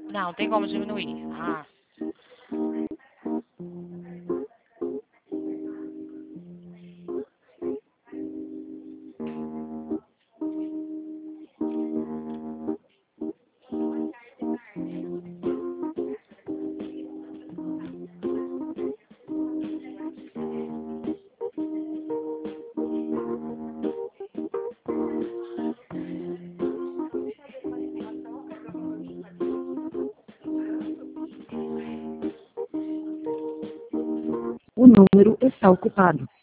Não, tem como diminuir. Ah, O número está ocupado.